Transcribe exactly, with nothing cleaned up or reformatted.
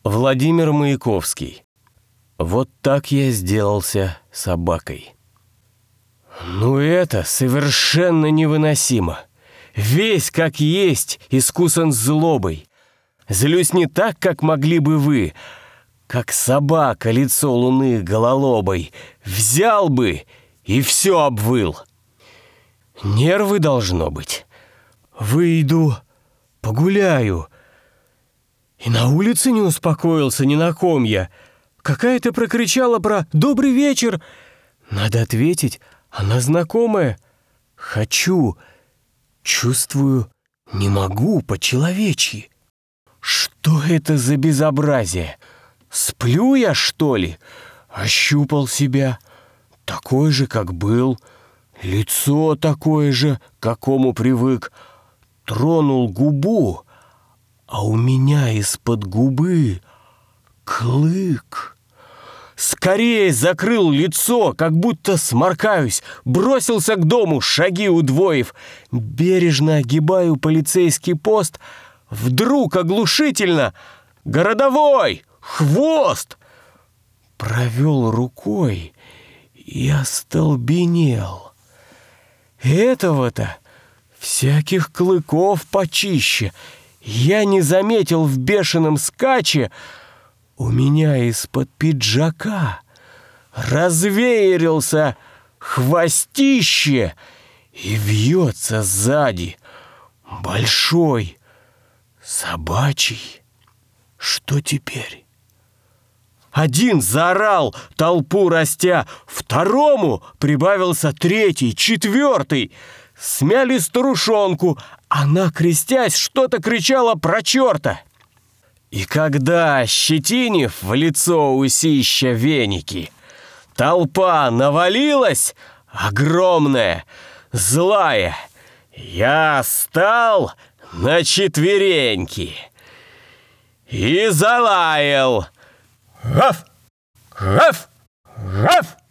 Владимир Маяковский. Вот так я сделался собакой. Ну это совершенно невыносимо. Весь как есть, искусан злобой. Злюсь не так, как могли бы вы, как собака лицо луны гололобой. Взял бы и все обвыл. Нервы должно быть. Выйду, погуляю. И на улице не успокоился ни на ком я. Какая-то прокричала про «добрый вечер». Надо ответить, она знакомая. Хочу, чувствую, не могу по-человечьи. Что это за безобразие? Сплю я, что ли? Ощупал себя. Такой же, как был. Лицо такое же, к какому привык. Тронул губу, а у меня из-под губы клык. Скорее закрыл лицо, как будто сморкаюсь. Бросился к дому, шаги удвоив. Бережно огибаю полицейский пост. Вдруг оглушительно «Городовой! Хвост!» Провел рукой и остолбенел. Этого-то всяких клыков почище я не заметил в бешеном скаче. У меня из-под пиджака развеерился хвостище и вьется сзади большой собачий. Что теперь? Один заорал, толпу растя, второму прибавился третий, четвертый. Смяли старушонку, она, крестясь, что-то кричала про черта. И когда, щетинив в лицо усища веники, толпа навалилась, огромная, злая, я стал на четвереньки и залаял. Гав! Гав! Гав!